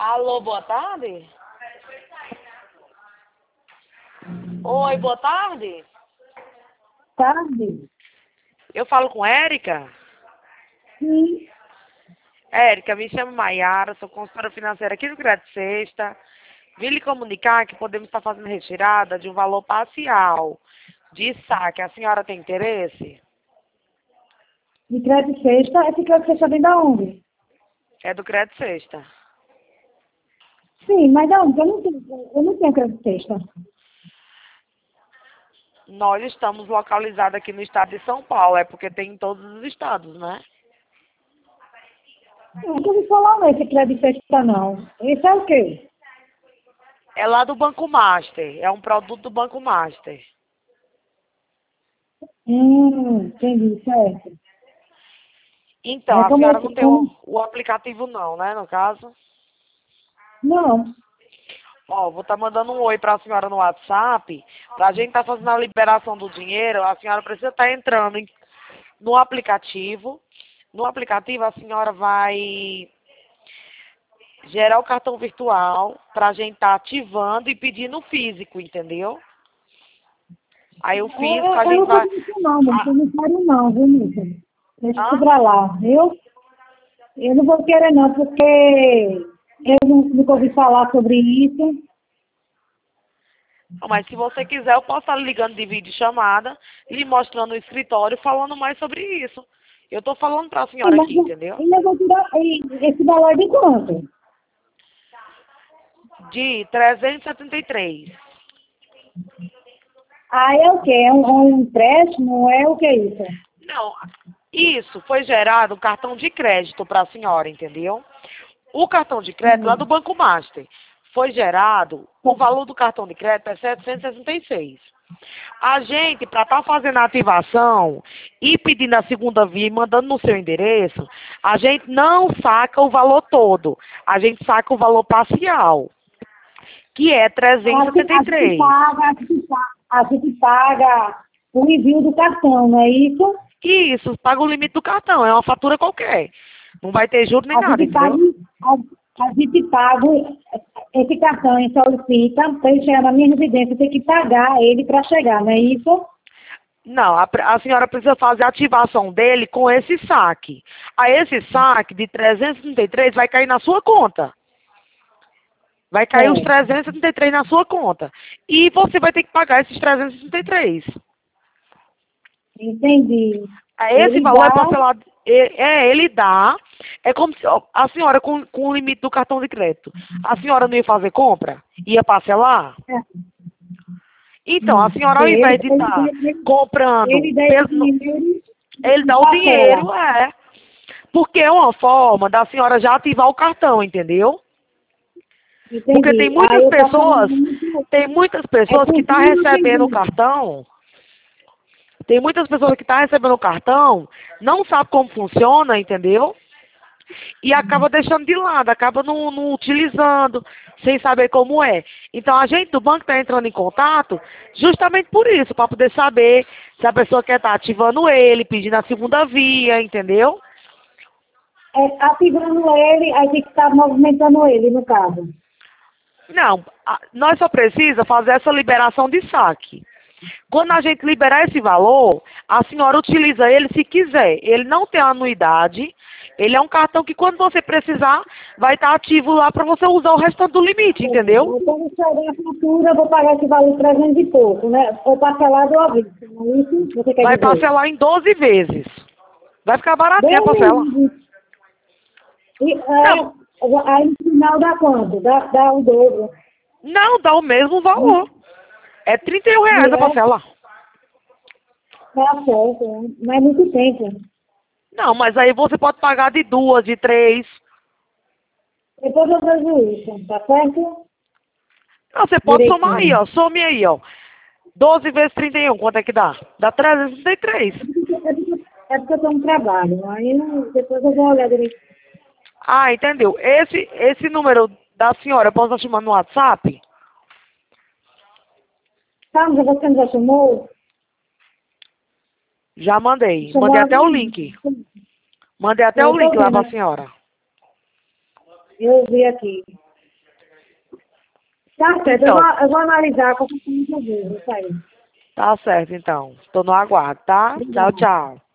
Alô, boa tarde? Oi, boa tarde. Tarde? Eu falo com Érica? Sim. Érica, me chamo Maiara, sou consultora financeira aqui do Crédito Sexta. Vim lhe comunicar que podemos estar fazendo retirada de um valor parcial de saque. A senhora tem interesse? De crédito sexta, esse crédito sexta vem da onde? É do Crédito Sexta. Sim, mas da onde? Eu não tenho crédito sexta. Nós estamos localizados aqui no estado de São Paulo, é porque tem em todos os estados, né? Eu nunca ouvi falar nesse crédito sexta, não. Esse é o quê? É lá do Banco Master, é um produto do Banco Master. Entendi, certo. Então, a Como senhora eu... não tem Como... o aplicativo não, né, no caso? Não. Ó, vou estar mandando um oi para a senhora no WhatsApp. Para a gente estar fazendo a liberação do dinheiro, a senhora precisa estar entrando no aplicativo. No aplicativo, a senhora vai gerar o cartão virtual para a gente estar ativando e pedindo o físico, entendeu? Aí o físico a Eu gente não sou vai... disso, não, mas eu não quero não, viu, Nilson? Deixa isso Hã? pra lá, viu? Eu não vou querer não, porque eu nunca ouvi falar sobre isso. Não, mas se você quiser, eu posso estar ligando de vídeo chamada, lhe mostrando o escritório, falando mais sobre isso. Eu estou falando para a Sim, senhora mas aqui, entendeu? eu vou tirar esse valor de quanto? De 373. Ah, é o quê? É um empréstimo? É o que é isso? Não, isso foi gerado um cartão de crédito para a senhora, entendeu? O cartão de crédito lá do Hum. Banco Master foi gerado, o valor do cartão de crédito é 766. A gente, para estar fazendo a ativação e pedindo a segunda via e mandando no seu endereço, a gente não saca o valor todo, a gente saca o valor parcial, que é A gente 373. paga, a gente paga o envio do cartão, não é isso? Isso, paga o limite do cartão, é uma fatura qualquer. Não vai ter juros nem A nada, gente paga, entendeu? a gente paga esse cartão e solicita para ele chegar na minha residência, tem que pagar ele para chegar, não é isso? Não, a senhora precisa fazer a ativação dele com esse saque. Aí esse saque de 333 vai cair na sua conta. Vai cair os Certo. 333 na sua conta. E você vai ter que pagar esses 333. Entendi. Aí esse Ele valor é dá, parcelado. Ele dá. É como se ó, a senhora com o limite do cartão de crédito. A senhora não ia fazer compra? Ia parcelar? Então, a senhora ao ele, invés de ele, estar ele, comprando, ele dá esse dinheiro ele e dá o parcela. dinheiro, é. Porque é uma forma da senhora já ativar o cartão, entendeu? Porque Entendi. Aí o parcelamento tem muitas é pessoas que por estão 20 recebendo o vezes. cartão, tem muitas pessoas que estão recebendo o cartão, não sabe como funciona, entendeu? E acaba deixando de lado, acaba não utilizando, sem saber como é. Então a gente do banco está entrando em contato justamente por isso, para poder saber se a pessoa quer estar ativando ele, pedindo a segunda via, entendeu? Ativando ele, aí tem que estar movimentando ele, no caso. Não, nós só precisa fazer essa liberação de saque. Quando a gente liberar esse valor, a senhora utiliza ele se quiser. Ele não tem anuidade. Ele é um cartão que quando você precisar, vai estar ativo lá para você usar o restante do limite, entendeu? Eu quando chegar a fatura, eu vou pagar esse valor 300 e pouco, né? Ou parcelado à vista, não é isso? Você quer Vai dizer? parcelar em 12 vezes. Vai ficar baratinha a parcela. Beleza. E, Não, aí no final dá quanto? Dá o dobro. não dá o mesmo valor. É E R$ 31 a parcela. tá certo, não é muito tempo. Não, mas aí você pode pagar de duas, de três. Depois eu vejo isso, tá certo? Não, você pode somar aí, Direitinho. ó. Some aí, ó. 12 vezes 31, quanto é que dá? Dá 363. É porque eu tô no trabalho, aí depois eu vou olhar direitinho. Ah, entendeu. Esse número da senhora, eu posso estar chamando no WhatsApp? Tá, mas você não já chamou? Já mandei. Chamou Mandei até o alguém? link. Mandei até o Eu link tô lá vendo, pra senhora. eu vi aqui. Tá certo, Então, eu vou analisar com o isso aí. tá certo, então. Estou no aguardo, tá? Tchau, Obrigada. tchau.